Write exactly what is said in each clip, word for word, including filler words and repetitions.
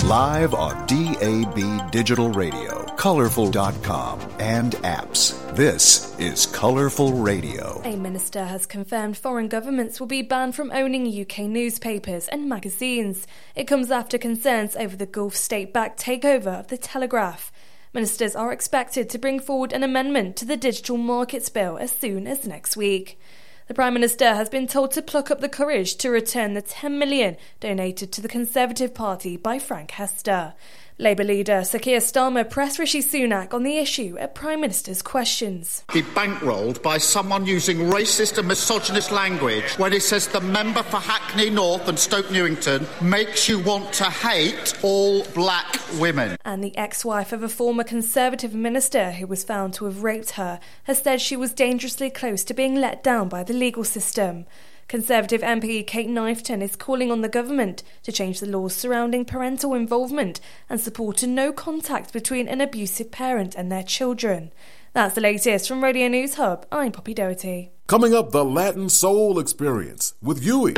Live on D A B Digital Radio, Colourful dot com, and apps. This is Colourful Radio. A minister has confirmed foreign governments will be banned from owning U K newspapers and magazines. It comes after concerns over the Gulf state-backed takeover of The Telegraph. Ministers are expected to bring forward an amendment to the Digital Markets Bill as soon as next week. The Prime Minister has been told to pluck up the courage to return the ten million donated to the Conservative Party by Frank Hester. Labour leader Sir Keir Starmer pressed Rishi Sunak on the issue at Prime Minister's questions. Be bankrolled by someone using racist and misogynist language when he says the member for Hackney North and Stoke Newington makes you want to hate all black women. And the ex-wife of a former Conservative minister who was found to have raped her has said she was dangerously close to being let down by the legal system. Conservative M P Kate Knifton is calling on the government to change the laws surrounding parental involvement and support a no contact between an abusive parent and their children. That's the latest from Radio News Hub. I'm Poppy Doherty. Coming up, the Latin Soul Experience with Yui.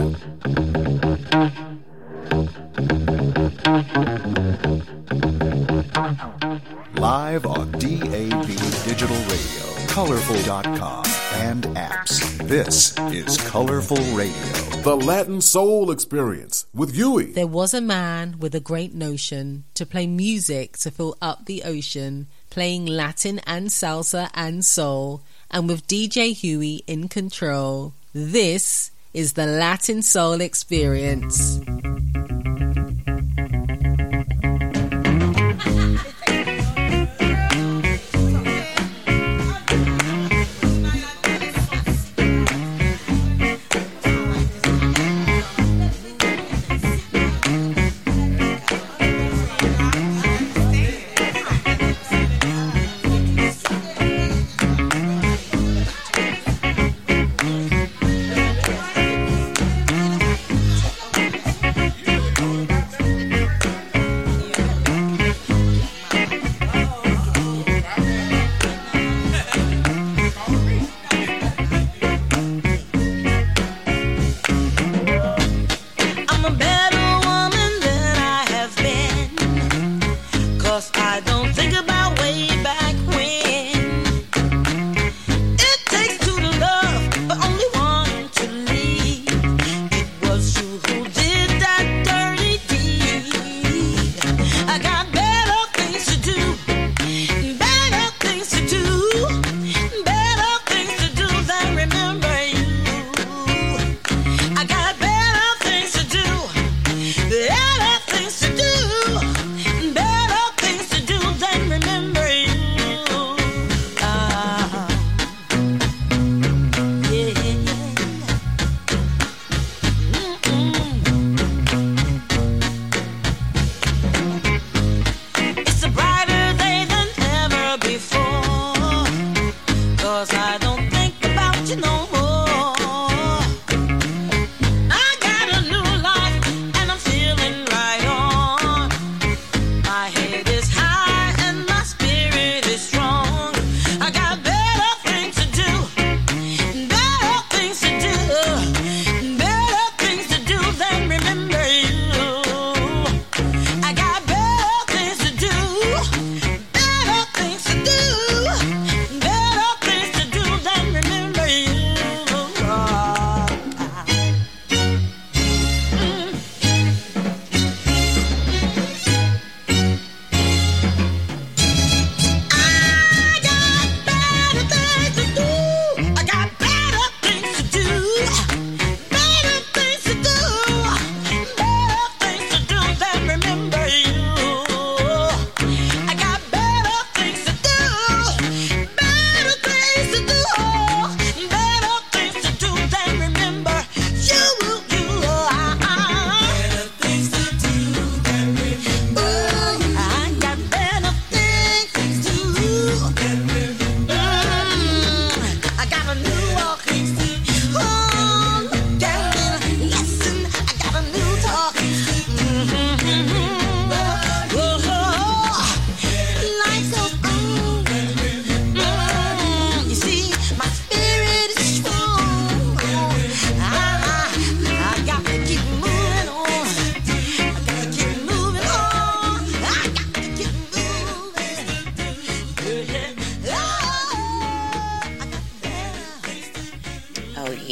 Live on D A B Digital Radio, Colourful dot com, and apps. This is Colourful Radio. The Latin Soul Experience with Yui. There was a man with a great notion to play music to fill up the ocean, playing Latin and salsa and soul, and with D J Huey in control. This is the Latin Soul Experience.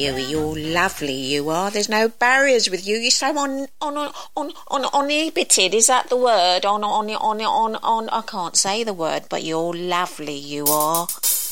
Huey, you're lovely, you are. There's no barriers with you. You're so on on on on uninhibited. Is that the word? On on on on on. I can't say the word, but you're lovely, you are.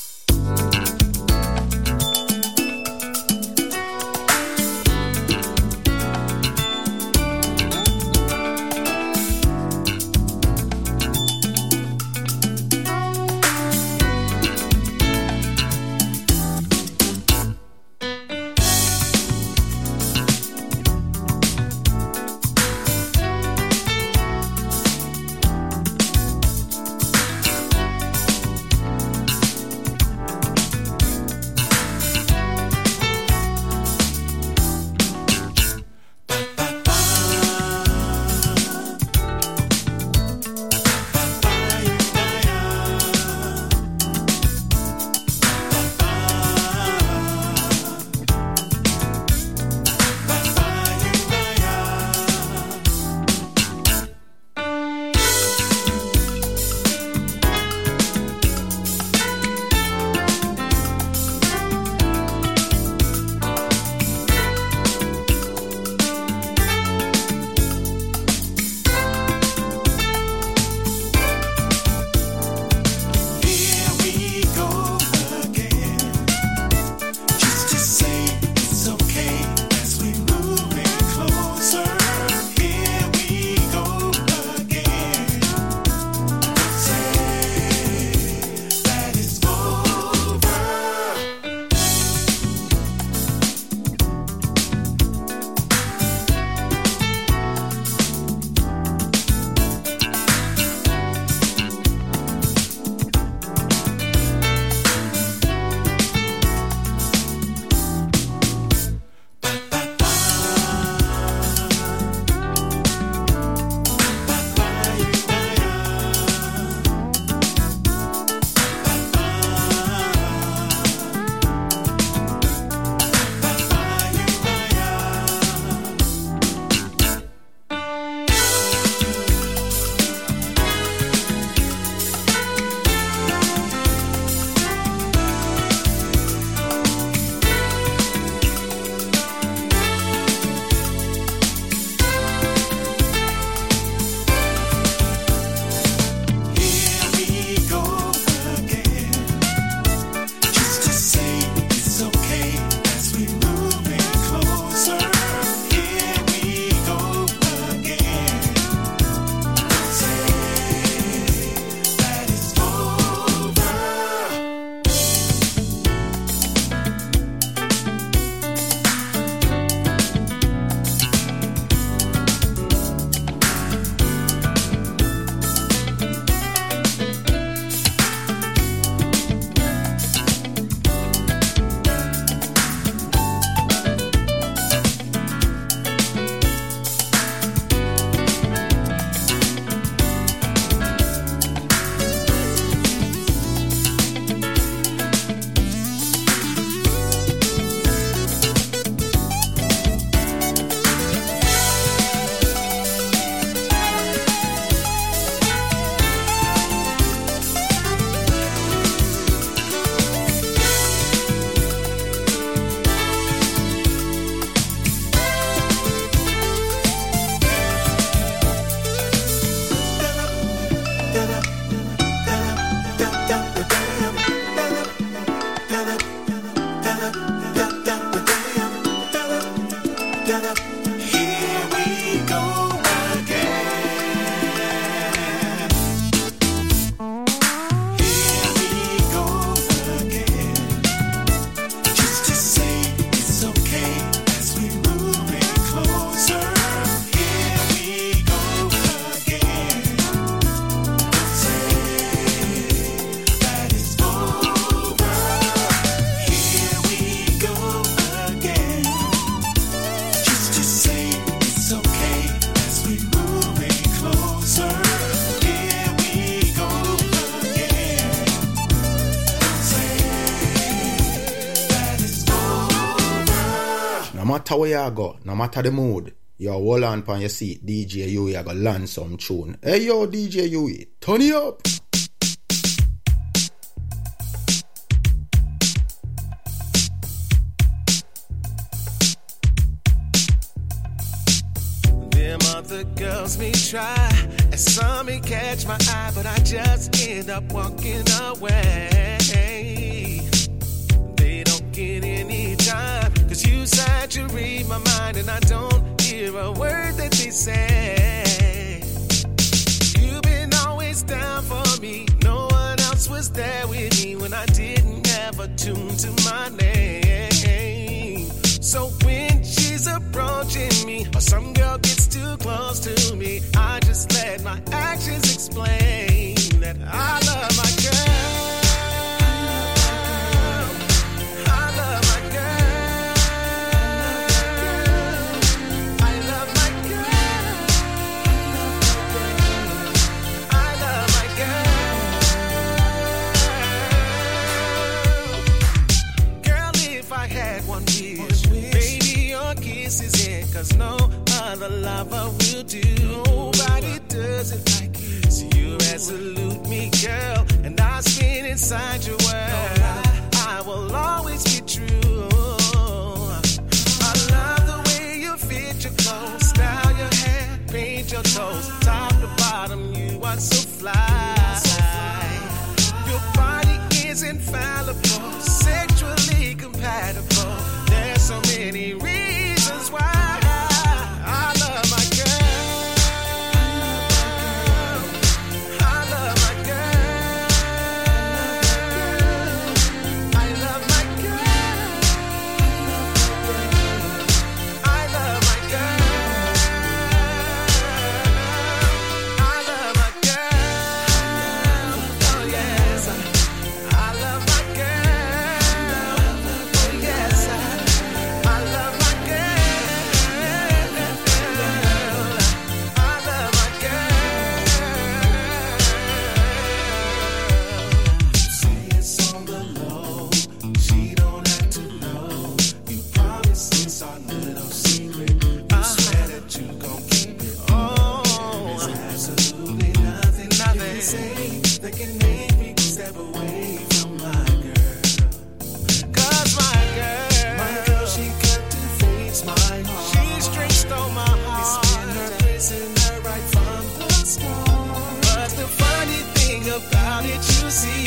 matter where you go, no matter the mood, you hold on on your seat, D J Huey, you go land some tune. Hey yo, D J Huey, turn it up. Them other girls may try, and some may catch my eye, but I just end up walking away. They don't get any time, cause you said you read my mind, and I don't hear a word that they say. You've been always down for me, no one else was there with me when I didn't have a tune to my name. So when she's approaching me, or some girl gets too close to me, I just let my actions explain that I love my girl. I love my girl. I love my girl. I love my girl. Girl, if I had one wish, baby, your kiss is it, cause no other lover will do. Nobody does it like you. So you resolute me, girl, and I spin inside your world. I will always be true. I love the way you fit your clothes, style your hair, paint your toes, top to bottom, you are so fly. Your body is infallible, sexually compatible. There's so many reasons why I love my girl. I love my girl. I love my girl. I love my girl. I love my girl. Oh yes, I love my girl. Oh yes, I love my girl. I love my girl. Say it's on the low, she don't have to know. You promise it's our little secret. I swear that you gon' keep it. Oh, there's absolutely nothing, nothing you can say that can make me step away from my girl. Cause my girl, my girl, she cut to face my heart. She straight stole my heart. It's been her prisoner right from the start. But the funny thing about it, you see,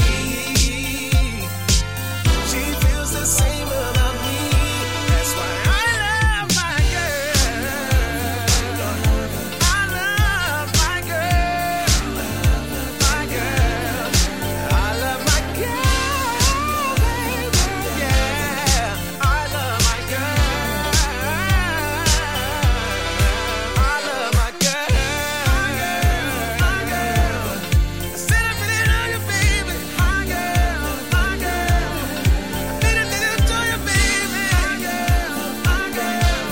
she feels the same about me. That's why I love my girl. I love my girl. My girl. I love my girl, baby. Yeah, I love my girl. I love my girl. My girl. I said I really love you, baby. My girl. My girl. I really, really enjoy you, baby. My girl. My girl.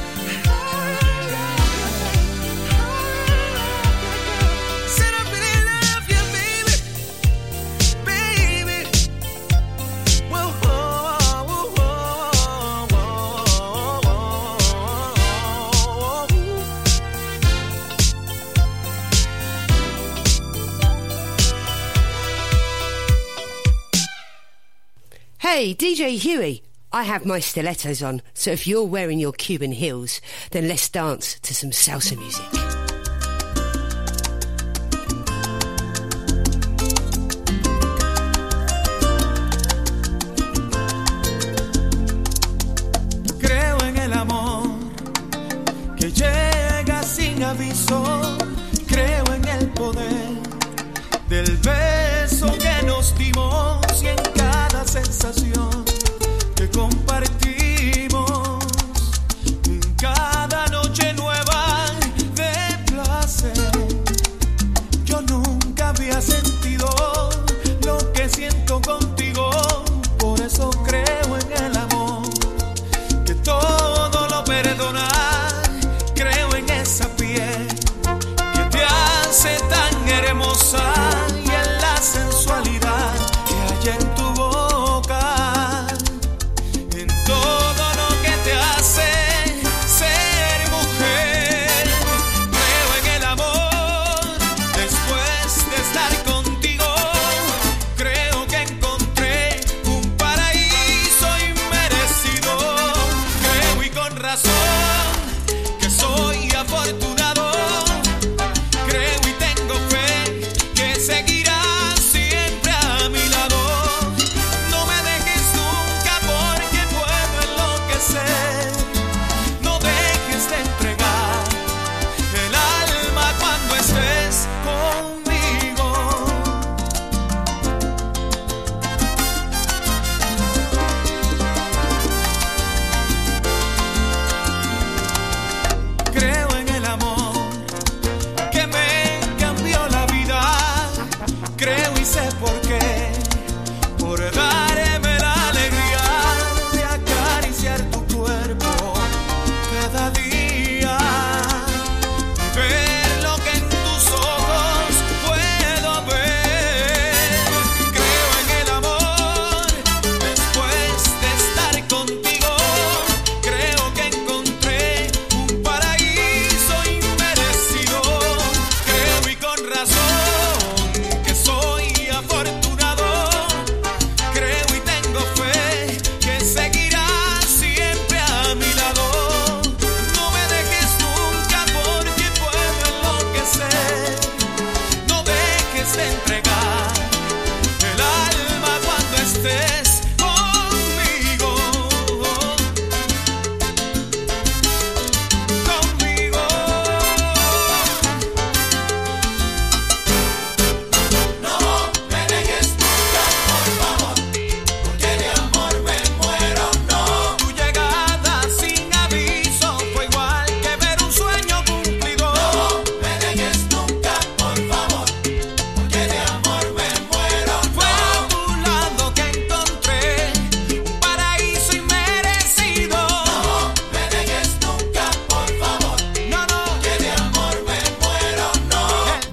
Said I really love you, baby. Baby. Whoa, whoa, whoa, whoa, whoa. Hey, D J Huey, I have my stilettos on, so if you're wearing your Cuban heels, then let's dance to some salsa music. Creo en el amor que llega sin aviso. Creo en el poder del beso que nos dimos y en cada sensación que compartimos. En cada noche nueva de placer. Yo nunca había sentido lo que siento contigo. Por eso creo en el amor que todo lo perdona. Creo en esa piel que te hace tan hermosa y en la sensualidad que hay en tu boca, en todo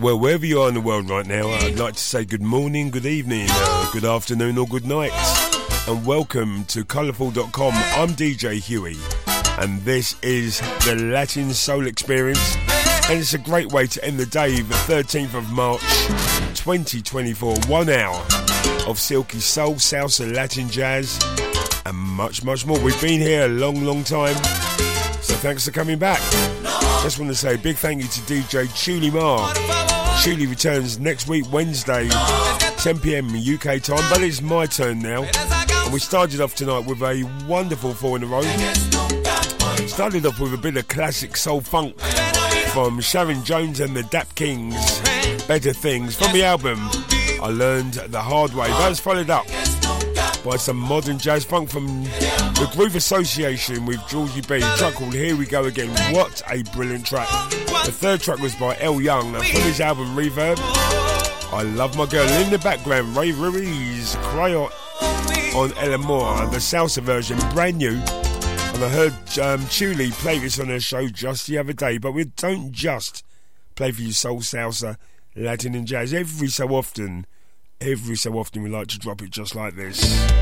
Well, wherever you are in the world right now, I'd like to say good morning, good evening, uh, good afternoon or good night. And welcome to colourful dot com. I'm D J Huey, and this is the Latin Soul Experience. And it's a great way to end the day, the thirteenth of March, twenty twenty-four. One hour of silky soul, salsa, Latin jazz, and much, much more. We've been here a long, long time, so thanks for coming back. Just want to say a big thank you to D J Chuli Mar. Chuli returns next week, Wednesday, ten p.m. U K time, but it's my turn now. And we started off tonight with a wonderful four in a row. Started off with a bit of classic soul funk from Sharon Jones and the Dap Kings, Better Things, from the album I Learned the Hard Way. That was followed up by some modern jazz funk from the Groove Association with Georgie B. A track called Here We Go Again. What a brilliant track. The third track was by El Young and from his album Reverb, I Love My Girl. In the background, Ray Ruiz, Cry On on El Amor, the salsa version, brand new. And I heard um, Chuli play this on her show just the other day. But we don't just play for you soul, salsa, Latin and jazz. Every so often, every so often we like to drop it just like this.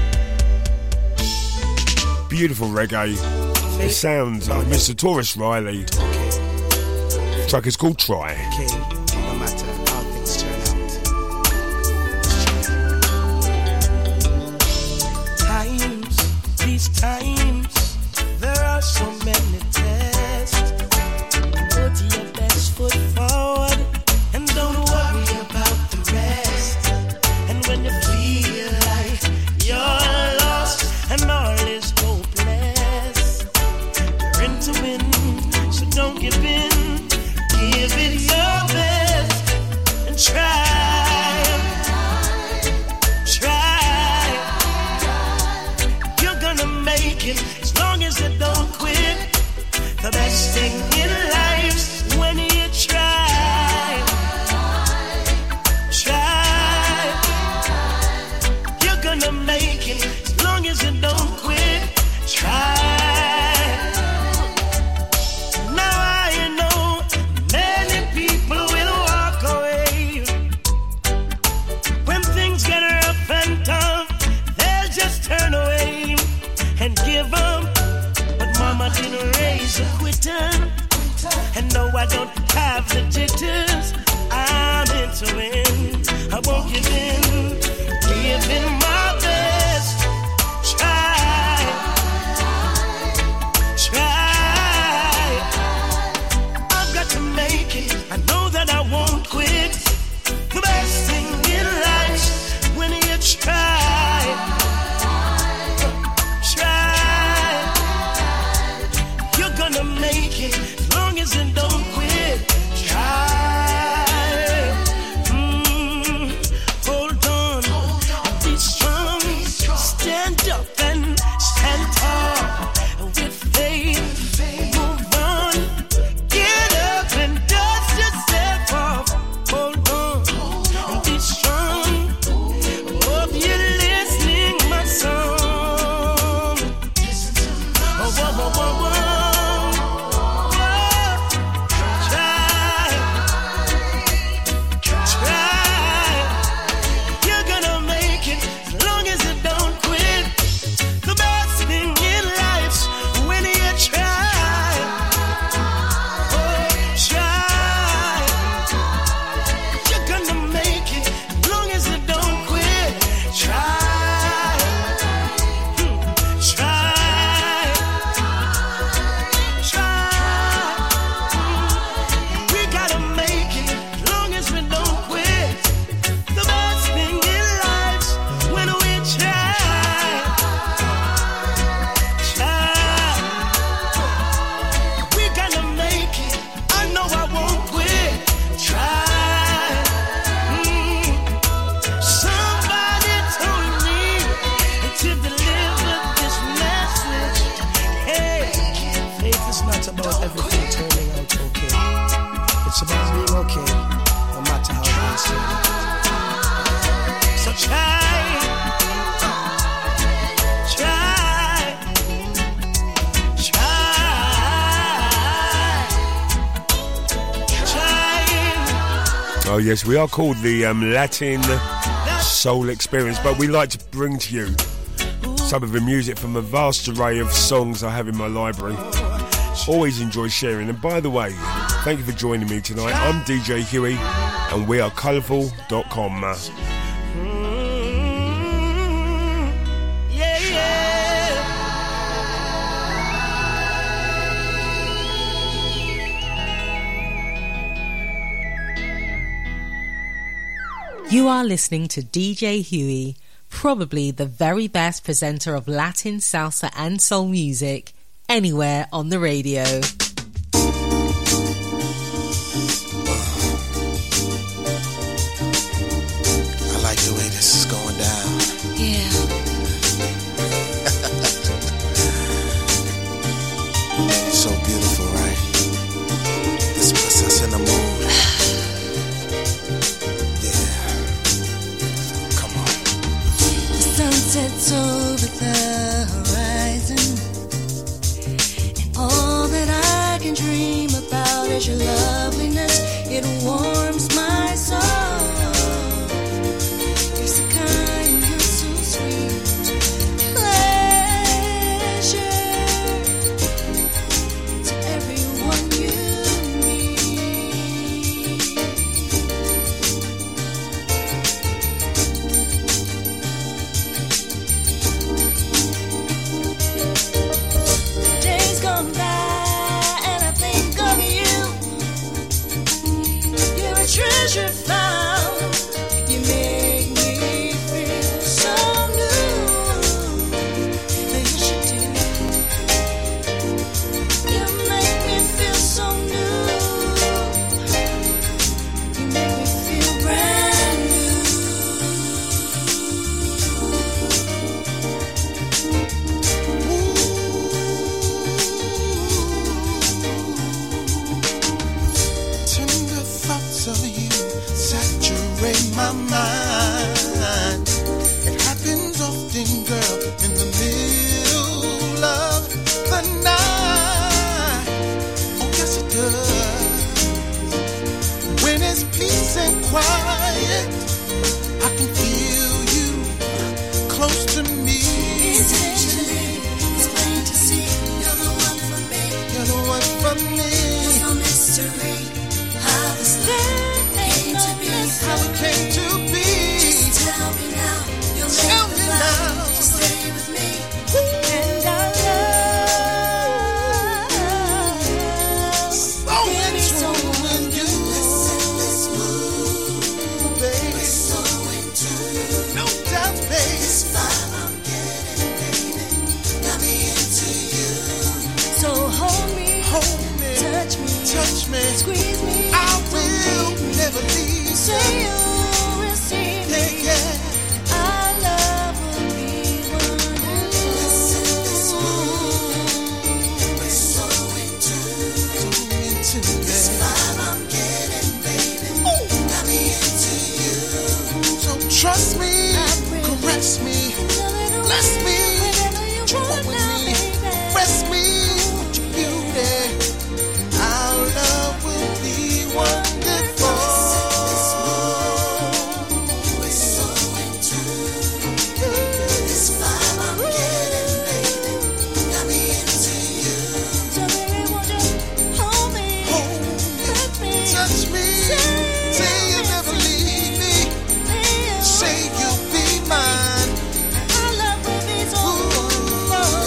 Beautiful reggae. The sounds of Mister Taurus Riley. The track is called Try. Okay, no matter how things turn out. Times, these times, there are so many tests. Put your best foot forward and don't worry about the rest. And when you feel like you're lost and all is hopeless, you're in to win, so don't give in. Give it your best and try, try. You're gonna make it as long as you don't quit. The best thing in life's when you try, try. You're gonna make it as long as you don't quit. Try. And no, I don't have the jitters. I'm into win. I won't give in. Giving my best. Try, try. I've got to make it. I know that I won't quit. The best thing in life when you try, try. You're gonna make it as long as you don't quit. Try. Oh yes, we are called the um, Latin Soul Experience, but we like to bring to you some of the music from a vast array of songs I have in my library. Always enjoy sharing. And by the way, thank you for joining me tonight. I'm D J Huey, and we are colourful dot com. You are listening to D J Huey, probably the very best presenter of Latin, salsa and soul music anywhere on the radio. I like the way this is going down. Yeah. So beautiful, right? This puts us in the mood. Sunsets over the horizon, and all that I can dream about is your loveliness. It warms my soul. You're so kind, you're so sweet. Pleasure to everyone you treasure found. You make me feel so new. Yes, you do. You make me feel so new. You make me feel brand Tender thoughts of you saturate my mind. It happens often, girl, in the middle of the night. Oh, yes, it does. When it's peace and quiet, I can feel you close to me. Essentially, it's plain to see you're the one for me. You're the one for me. There's no mystery. How this thing came to be. How it came to be. Just tell me now. You'll Tell make me the vow now. to stay with me. And I love So getting so in you. this mood, Baby. so into you. No doubt, baby. This vibe I'm getting, baby, got me into you. So hold me, Hold me, touch me, touch me. squeeze me. I will never leave. Say you receive me. Yeah, yeah. Our love will be wonderful. This mood, we're so into So into this that. vibe I'm getting, baby, got me into you. So trust me, really caress me, Bless bless me, whenever you joy want with now, me, baby. press me with your beauty. Our love will be wonderful. We're so into this vibe I'm getting, baby, got me into you. So baby, won't you hold me, Hold touch me, touch me, say you'll never leave me, say you'll be mine. our love will be so wonderful.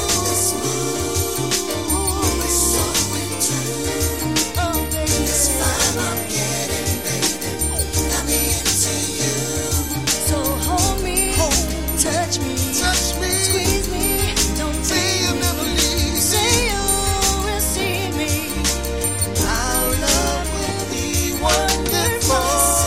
We're so into oh baby, this vibe I'm getting, baby, got me into you. So hold me, Hold, touch me, touch me, squeeze me, don't say you'll never leave me. say you'll receive me. Our love will be wonderful.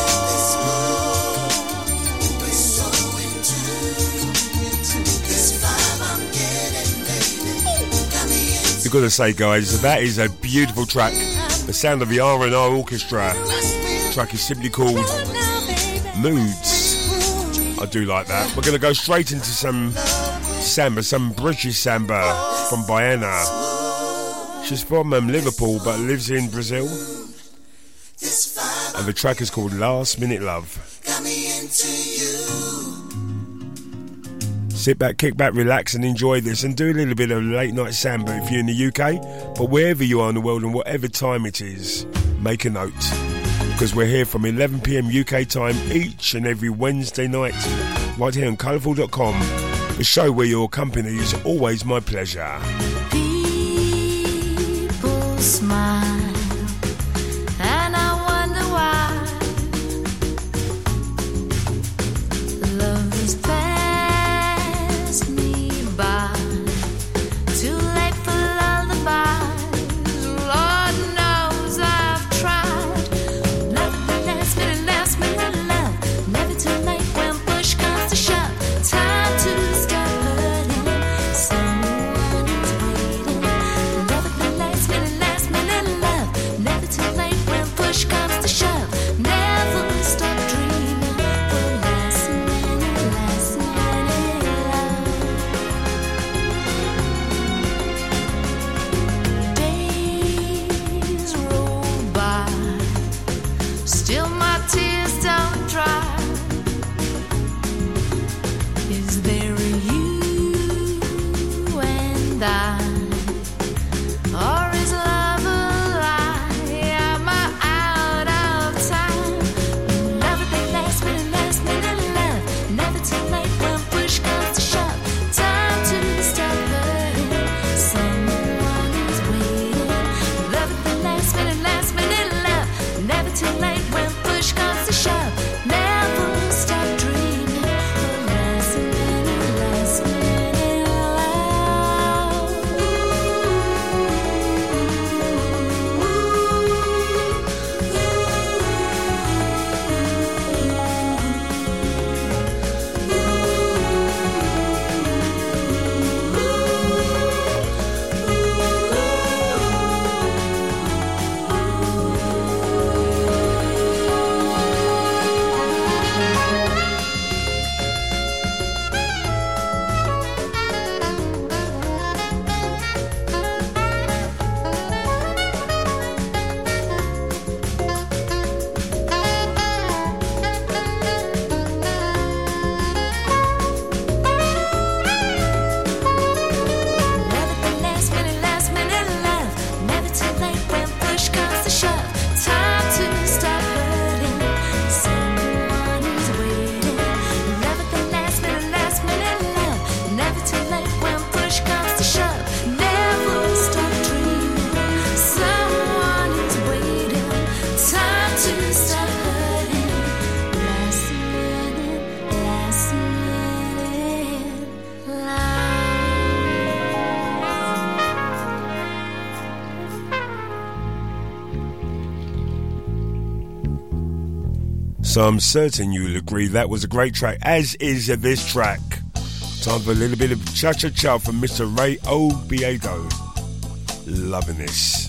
We're so into this vibe I'm getting, baby, got me into You've got to say, guys, that is a beautiful track. The sound of the R and R Orchestra. The track is simply called now, baby. Moods. I do like that. We're going to go straight into some samba, some British samba from Baiana. She's from um, Liverpool but lives in Brazil. This vibe and the track is called Last Minute Love. Got me into you. Sit back, kick back, relax and enjoy this, and do a little bit of late night samba if you're in the U K, but wherever you are in the world and whatever time it is, make a note, because we're here from eleven p m U K time each and every Wednesday night right here on colourful dot com, the show where your company is always my pleasure. People smile and I wonder why. Love is passed me by. Too late for lullabies. Lord knows I've tried. Love the last minute, last minute love. Never too late when push comes to shove. Time to start hurting. Someone is waiting. Love the last minute, last minute love. Never too late when push comes to shove. Never stop dreaming for last minute, last minute love. Days roll by, still my tears don't dry. Is there a you and I? Or is love a lie? Am I out of time? Love at the last minute, last minute love. Never too late when push comes to shove. Time to stop hurting. Someone is waiting. Love at the last minute, last minute love. Never too late when push comes to shove. Never stop dreaming for last minute, last minute love. Never the last minute, last minute love. Never too late when push comes to shove. Time to stop hurting. Someone is waiting. Never the last minute, last minute love. Never too late when push comes to shove. Never stop dreaming. Someone is waiting. Time to stop hurting. Last minute, last minute love. So I'm certain you'll agree that was a great track, as is this track. Time for a little bit of cha-cha-cha from Mister Ray Oviedo. Loving this.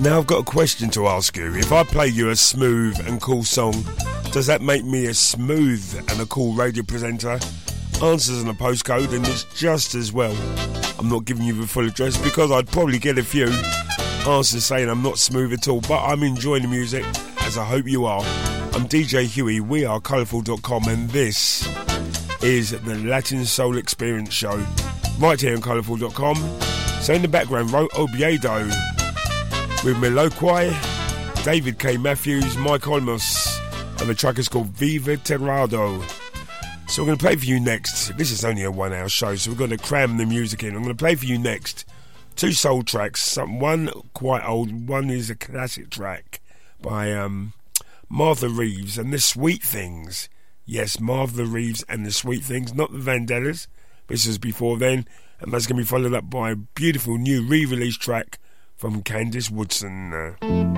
Now I've got a question to ask you. If I play you a smooth and cool song, does that make me a smooth and a cool radio presenter? Answers on a postcode, and it's just as well. I'm not giving you the full address because I'd probably get a few answers saying I'm not smooth at all, but I'm enjoying the music, as I hope you are. I'm D J Huey, we are colourful dot com, and this is the Latin Soul Experience Show, right here on colourful dot com. So in the background, Ro Obiedo with Meloquai, David K. Matthews, Mike Olmos, and the track is called Viva Terrado. So we're going to play for you next. This is only a one hour show, so we're going to cram the music in. I'm going to play for you next two soul tracks. Some, one quite old, one is a classic track by um, Martha Reeves and the Sweet Things. Yes, Martha Reeves and the Sweet Things, not the Vandellas. This was before then, and that's going to be followed up by a beautiful new re-release track from Candice Woodson. Uh,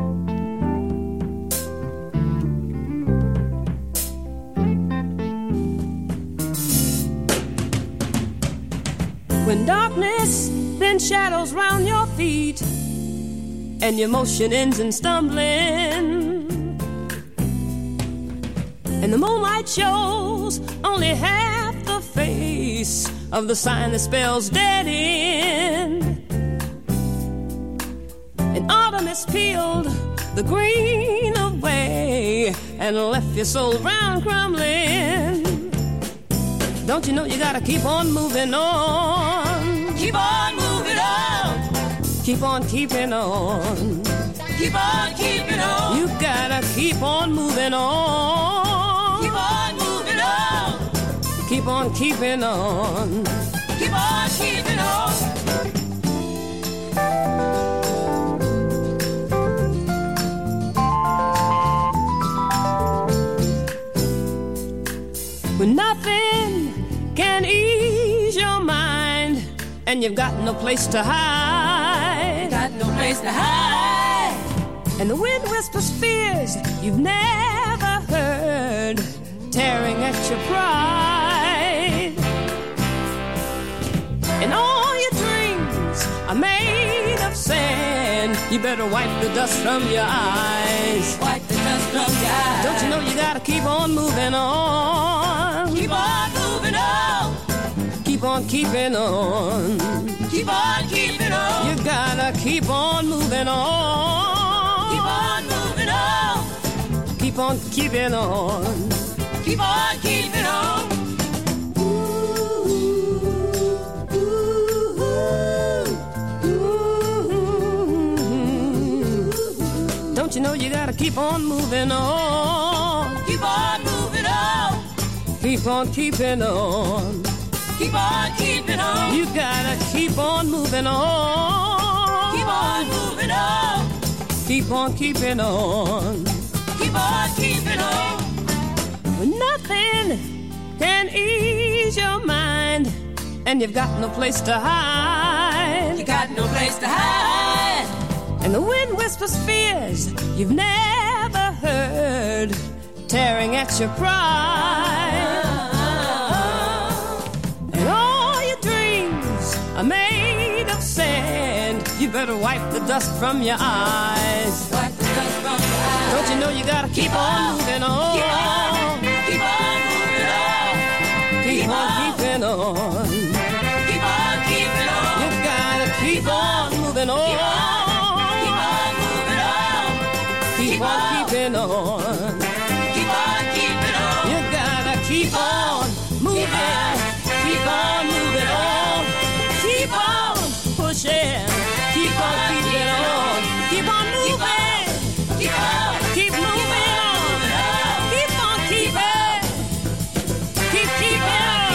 When darkness then shadows round your feet and your motion ends in stumbling, and the moonlight shows only half the face of the sign that spells dead end, and autumn has peeled the green away and left your soul round crumbling. Don't you know you gotta keep on moving on? Keep on moving on. Keep on keeping on. Keep on keeping on. You gotta keep on moving on. Keep on moving on. Keep on keeping on. Keep on keeping on. When nothing can ease your mind and you've got no place to hide, got no place to hide, and the wind whispers fears you've never heard, tearing at your pride, and all your dreams are made of sand. You better wipe the dust from your eyes. Wipe the dust from your eyes. Don't you know you gotta keep on moving on? Keep on moving on. Keep on keeping on. Keep on keeping on. You gotta keep on moving on. Keep on moving on. Keep on keeping on. Keep on keeping on. Don't you know you gotta keep on moving on? Keep on moving on. Keep on keeping on. Keep on keeping on. You gotta keep on moving on. Keep on moving on. Keep on keeping on. Keep on keeping on. When nothing can ease your mind and you've got no place to hide. You got no place to hide. And the wind whispers fears you've never heard, tearing at your pride. And all your dreams are made of sand. You better wipe the dust from your eyes. Wipe the dust from your eyes. Don't you know you gotta keep, keep on moving on? Keep on, keep on moving on. Keep, keep on, on keeping on. Keep on keeping on. You gotta keep on moving on. Keep on. Keep on keeping on. Keep on keeping on. You gotta keep on moving. Keep on moving on. Keep on pushing. Keep on keeping on. Keep on moving. Keep on. Keep moving on. Keep on keeping. Keep keeping on.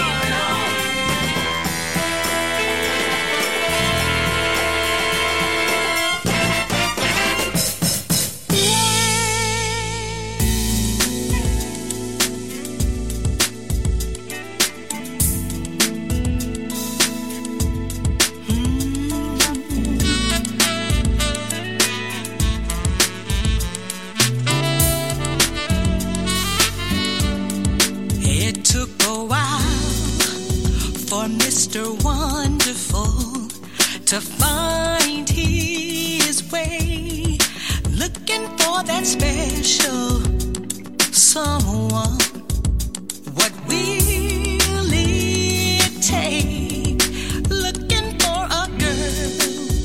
For Mister Wonderful to find his way looking for that special someone. What will it take? Looking for a girl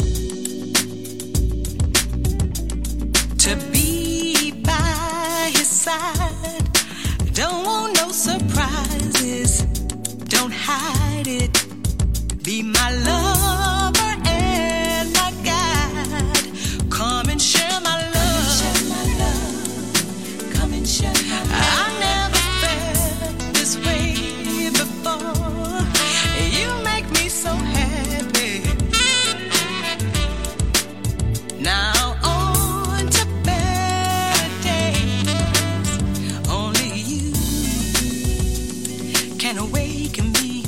to be by his side. Don't want no surprises. Don't hide it. Be my lover and my guide. Come and share my love. Come and share my love. I never felt this way before. You make me so happy. Now on to better days. Only you can awaken me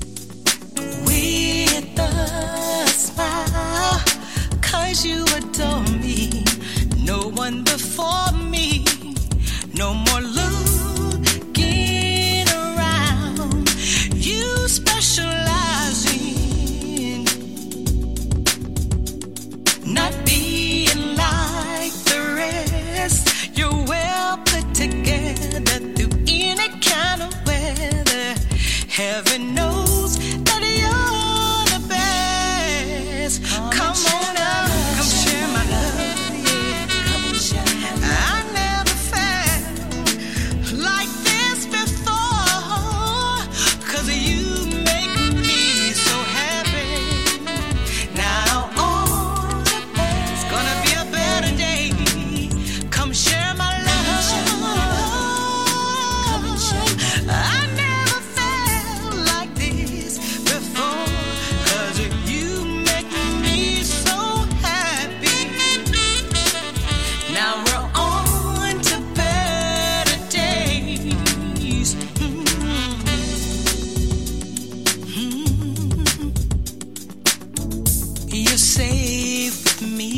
with a smile. 'Cause you adore me. No one before me. No more looking around. You specialize in not being like the rest. You're well put together through any kind of weather. Heaven knows that you're the best. Come on up, come share my love. I never felt like this before. 'Cause you make me so happy. Now on, it's gonna be a better day. Come share my love. I never felt like this before. 'Cause you make me so happy. Now we're on to better days. Mm-hmm. You're safe with me.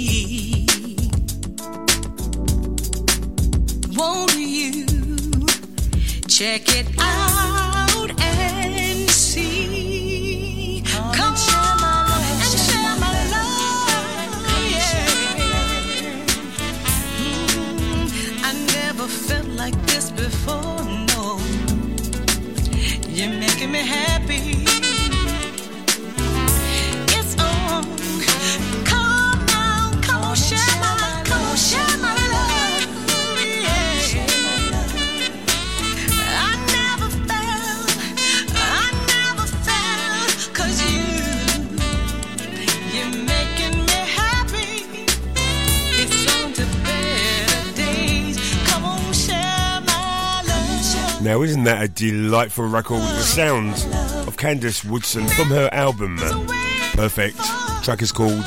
Won't you check it out and see? Come on and share my love. Yeah. Mm, I never felt like this before. No, you're making me happy. It's on. Come on, come on, share my, come on, share my love. Yeah. I never felt, I never felt. 'Cause you, you're making me happy. It's on to better days. Come on, share my love. Now, isn't that a delightful record? The sound of Candice Woodson from her album Perfect. The track is called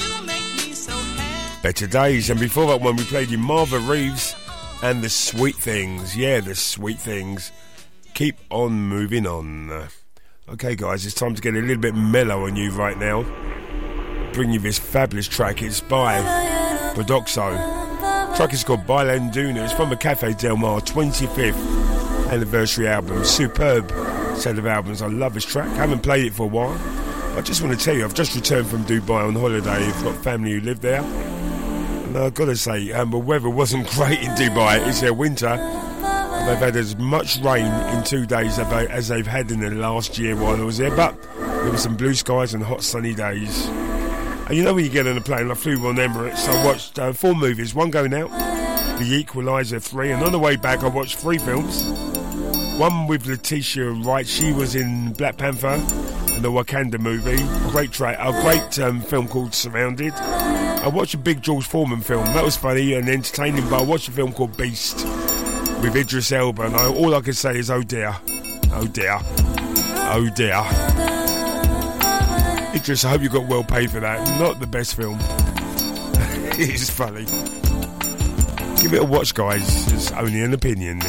Better Days. And before that one, we played you Marva Reeves and The Sweet Things. Yeah, The Sweet Things. Keep on moving on. Okay, guys, it's time to get a little bit mellow on you right now. Bring you this fabulous track. It's by Bodoxo. The track is called Bailanduna. It's from the Cafe Del Mar twenty-fifth anniversary album. Superb set of albums. I love this track. Haven't played it for a while. I just want to tell you, I've just returned from Dubai on holiday. I've got family who live there. And I've got to say, um, the weather wasn't great in Dubai. It's their winter. They've had as much rain in two days as they've had in the last year while I was there. But there were some blue skies and hot sunny days. And you know when you get on a plane, I flew on Emirates. I watched uh, four movies. One going out, The Equalizer three. And on the way back, I watched three films. One with Letitia Wright. She was in Black Panther and the Wakanda movie. Great track. A great um, film called Surrounded. I watched a big George Foreman film. That was funny and entertaining. But I watched a film called Beast with Idris Elba. And I, all I can say is, oh dear. Oh dear. Oh dear. Idris, I hope you got well paid for that. Not the best film. It's funny. Give it a watch, guys. It's only an opinion.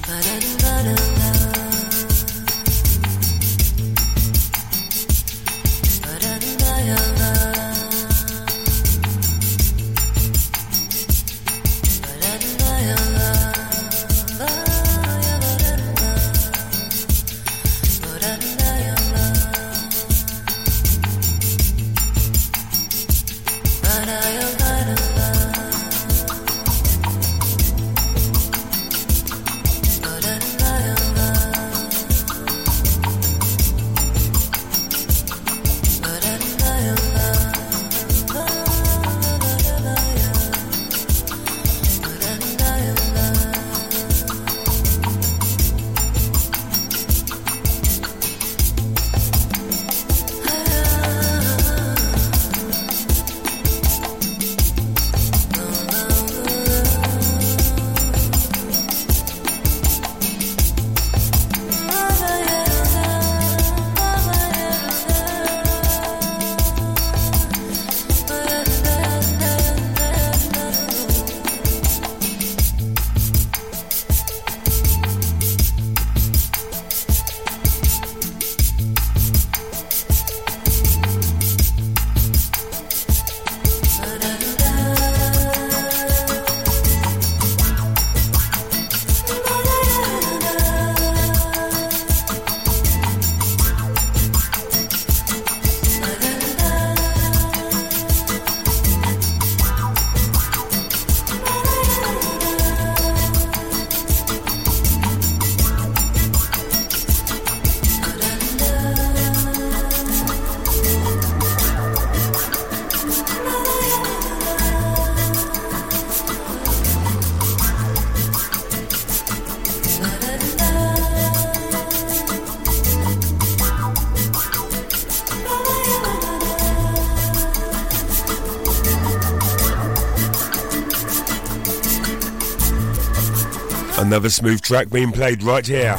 Another smooth track being played right here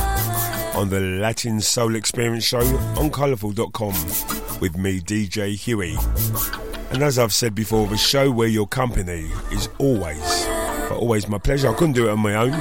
on the Latin Soul Experience show on colourful dot com with me, D J Huey. And as I've said before, the show where your company is always, but always my pleasure. I couldn't do it on my own.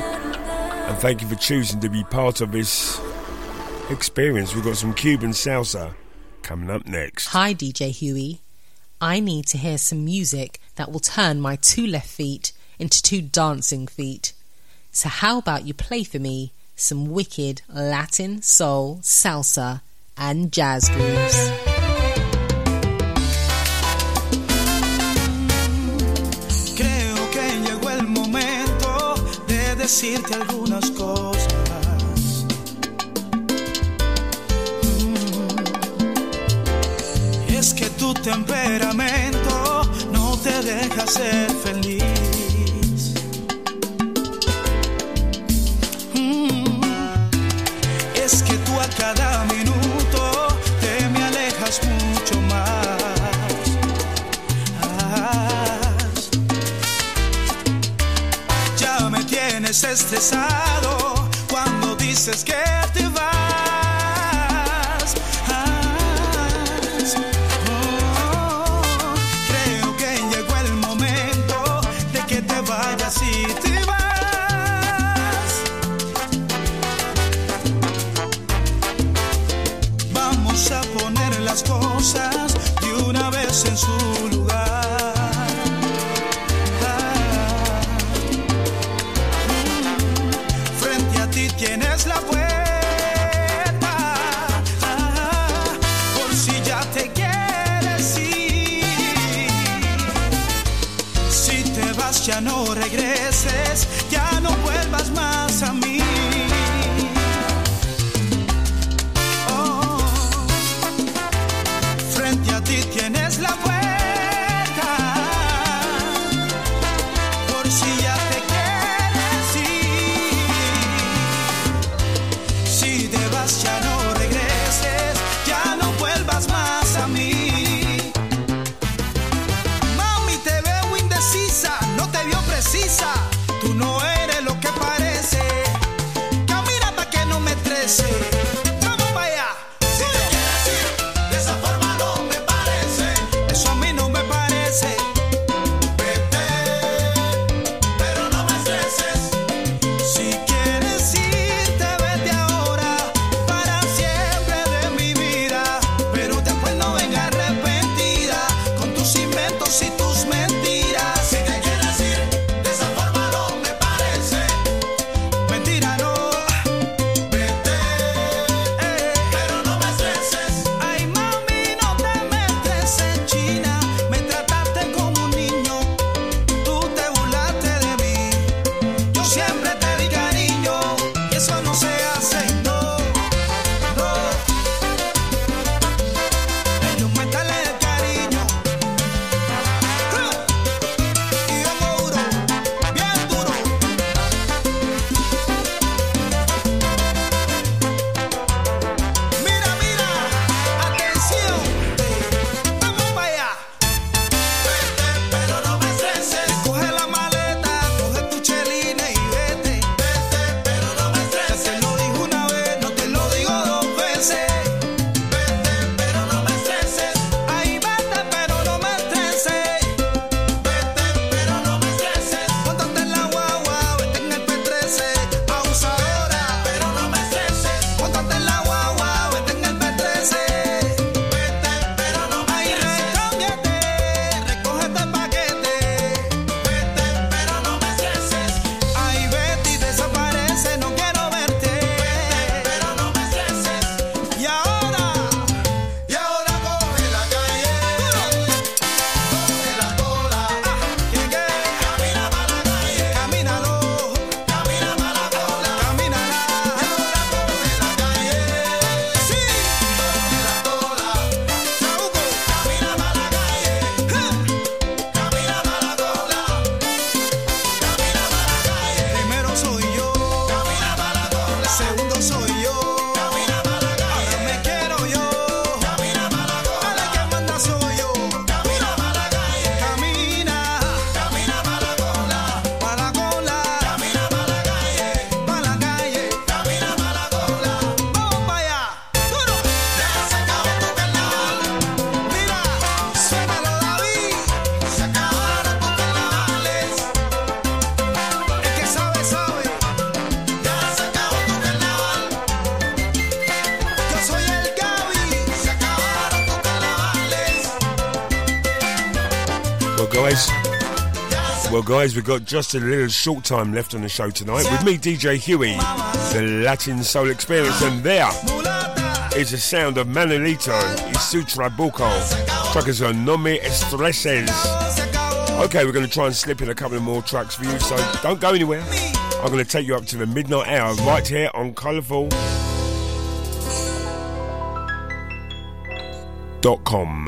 And thank you for choosing to be part of this experience. We've got some Cuban salsa coming up next. Hi, D J Huey. I need to hear some music that will turn my two left feet into two dancing feet. So how about you play for me some wicked Latin, soul, salsa and jazz grooves. Creo que llegó el momento de decirte algunas cosas. Mm. Es que tu temperamento no te deja ser feliz. Es que tú a cada minuto te me alejas mucho más. Ah, ya me tienes estresado cuando dices que te vas. Ah, oh, creo que llegó el momento de que te vayas y te vas. A poner las cosas de una vez en su lugar. Ah, mm, frente a ti tienes la puerta guys. Well, guys, we've got just a little short time left on the show tonight with me, D J Huey, the Latin Soul Experience, and there is the sound of Manuelito y su Trabuco. Track is on No Me Estreses. Okay, we're going to try and slip in a couple of more tracks for you, so don't go anywhere. I'm going to take you up to the midnight hour right here on Colourful dot com.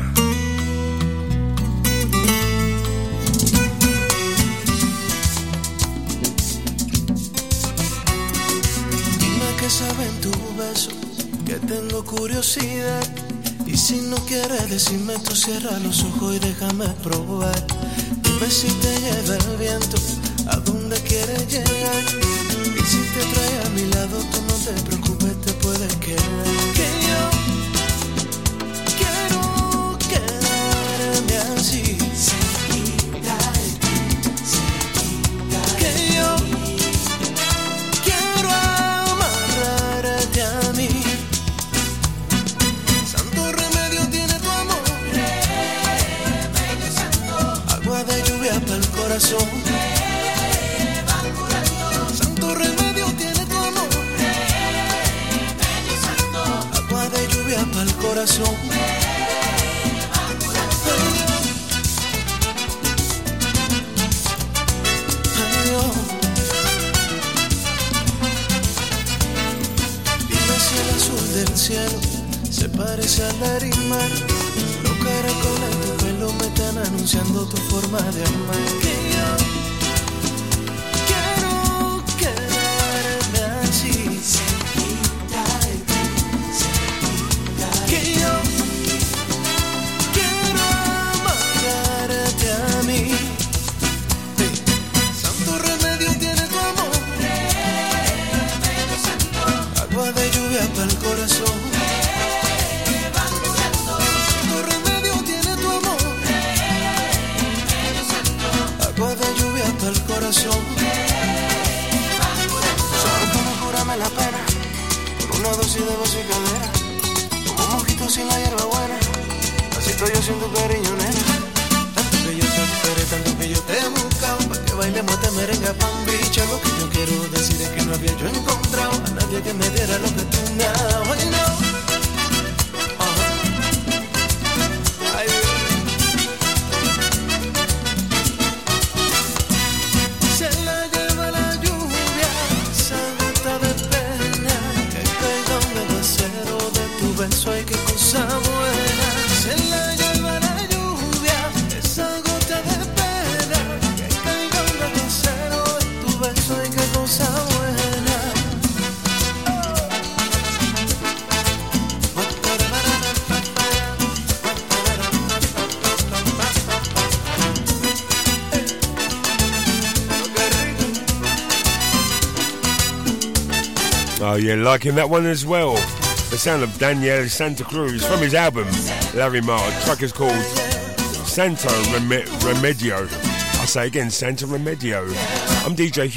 Dime que sabe en tu beso, que tengo curiosidad. Y si no quieres decirme, tú cierra los ojos y déjame probar. Dime si te lleva el viento, a dónde quieres llegar. Y si te trae a mi lado, tú no te preocupes, te puedes quedar. Que yo quiero quedarme así, cerquita de ti, cerquita de ti. Que yo quiero amarrarte a mí. Santo remedio tiene tu amor, remedio santo. Agua de lluvia para el corazón. Santo remedio tiene tu amor, remedio santo. Agua de lluvia para el corazón. Ay, oh. Dime si el azul del cielo se parece al arimar. Los caracoles de tu pelo me están anunciando tu forma de amar. Que yo quiero quedarme así, cerquita de ti, cerquita de ti. Que yo quiero amarrarte a mí. Sí. Santo remedio tiene tu amor, remedio santo. Agua de lluvia para el corazón. Santo remedio tiene tu amor, remedio santo. Agua de lluvia para el corazón. Solo como curarme la pena, con una dosis de beso y cadera, como un mojito sin la hierba buena. Así estoy yo sin tu cariño, nena. Tanto que yo te esperé, tanto que yo te he buscado, pa' que bailemos este merengue pan bicha. Lo que yo quiero decir es que no había yo encontrado a nadie que me diera lo que tú me has dado. Ay, no. Ajá. Ay, Dios. Se la lleva la lluvia, esa gota de pena que caiga un aguacero de tu beso. Ay, qué cosa buena. Se la lleva la lluvia, esa gota de pena que caiga un aguacero de tu beso. Ay, qué cosa buena. Oh, you're liking that one as well. The sound of Daniel Santa Cruz from his album Larimar. The track is called Santa Rem- Remedio. I'll say again, Santa Remedio. I'm D J